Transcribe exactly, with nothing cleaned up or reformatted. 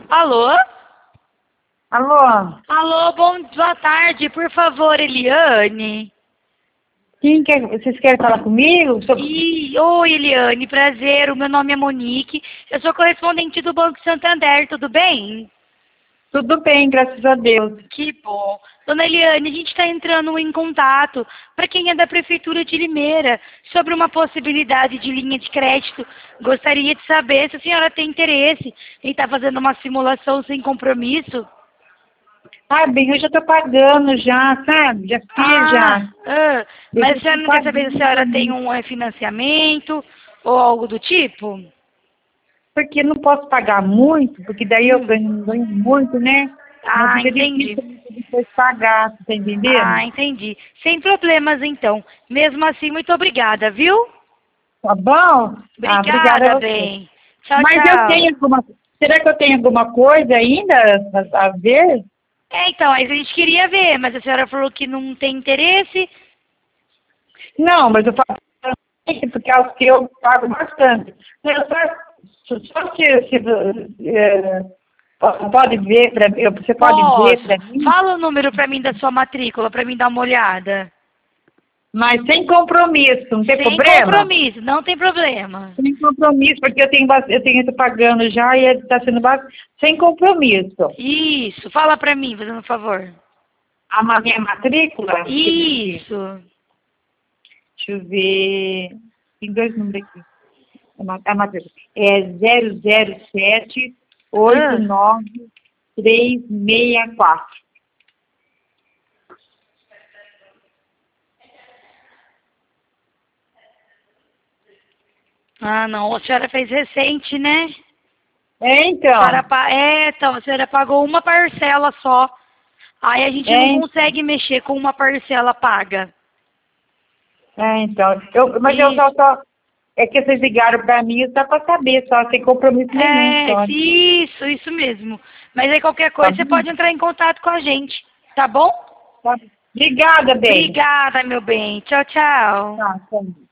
Alô? Alô? Alô, bom, boa tarde, por favor, Eliane. Quem quer, vocês querem falar comigo? Sou... E, oi, Eliane, prazer, o meu nome é Monique, eu sou correspondente do Banco Santander, tudo bem? Tudo bem, graças a Deus. Que bom. Dona Eliane, a gente está entrando em contato para quem é da Prefeitura de Limeira sobre uma possibilidade de linha de crédito. Gostaria de saber se a senhora tem interesse em estar fazendo uma simulação sem compromisso. Ah, bem, eu já tô pagando já, sabe? Já fiz Ah, já. ah, Eu mas já a senhora tô não quer saber se a senhora tem pagando. um eh, financiamento ou algo do tipo? Porque não posso pagar muito, porque daí eu Hum. ganho, ganho muito, né? Não Ah, fica entendi. difícil depois pagar, tá entendendo? Ah, entendi. Sem problemas, então. Mesmo assim, muito obrigada, viu? Tá bom? Ah, obrigada Obrigada, a você. bem. Tchau, Mas eu tchau. tenho alguma... Será que eu tenho alguma coisa ainda a, a ver? É, então, aí a gente queria ver, mas a senhora falou que não tem interesse. Não, mas eu falo porque é o que eu pago bastante. Eu só, só se, se é, pode ver para mim, você pode ver Posso. para mim, Fala o número pra mim da sua matrícula, pra mim dar uma olhada. mas sem compromisso, não tem Sem problema? compromisso, não tem problema. Sem compromisso, porque eu tenho bas- eu tenho isso pagando já e está sendo bastante, sem compromisso. Isso, fala pra mim, fazendo um favor. A ma- minha matrícula, deixa eu ver, Isso. deixa eu ver, tem dois números aqui. A ma- a matrícula é zero zero sete oito Ah, nove três seis quatro. ah, não, a senhora fez recente, né? É, A senhora, então. pa- é, então, a senhora pagou uma parcela só. Aí a gente não É, consegue mexer com uma parcela paga. é então. Eu, mas eu só, Isso. só. É que vocês ligaram pra mim só pra saber, só sem compromisso nenhum, É, só. isso, isso mesmo. Mas aí qualquer Tá coisa você bom? pode entrar em contato com a gente, tá bom? Tá. Obrigada, bem. Obrigada, meu bem. Tchau, tchau. Tá, tá.